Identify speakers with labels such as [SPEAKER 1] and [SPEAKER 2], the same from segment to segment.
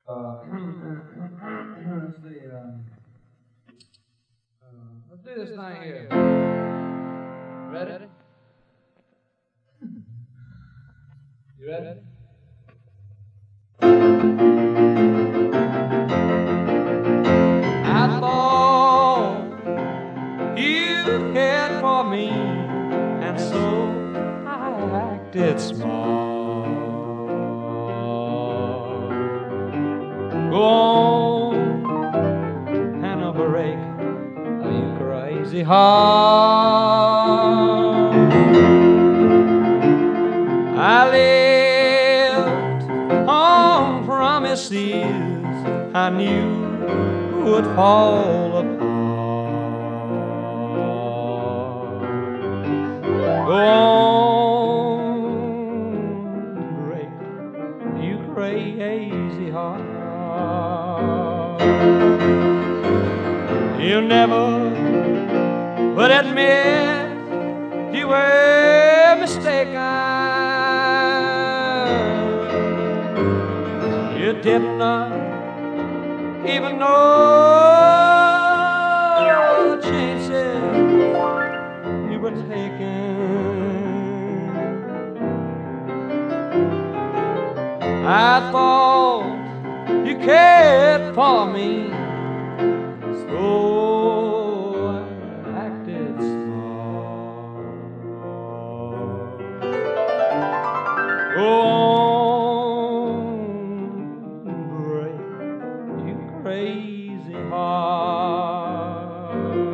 [SPEAKER 1] Let's see. Let's do this thing here. Ready? You ready? I thought you cared for me, and so I acted smart. Go on and break you crazy heart. I lived on promises I knew would fall apart. Go on, break you crazy heart. You never would admit you were mistaken. You did not even know the chances you were taking. I thought you cared for me, so I acted smart. Go on, break you crazy heart.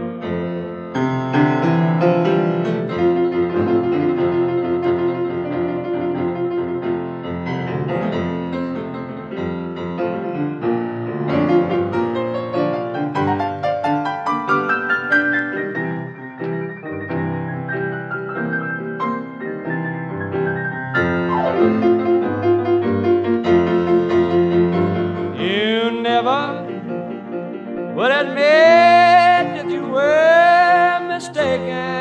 [SPEAKER 1] You never would admit that you were mistaken.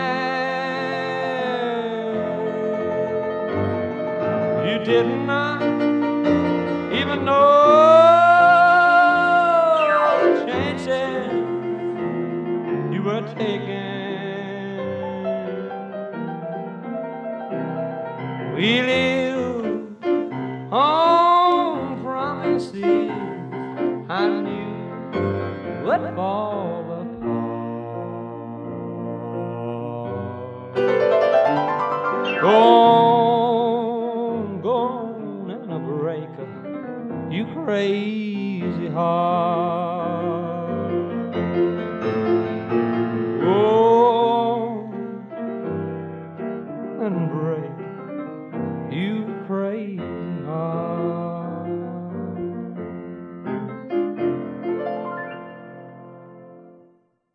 [SPEAKER 1] You did not even know the chances you were taking. We live on promises I knew would fall apart. Go on and break you crazy heart. Go on and break you crazy heart.